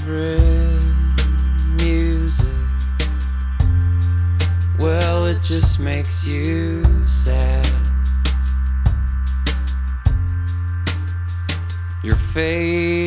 favorite music, well, it just makes you sad. Your favorite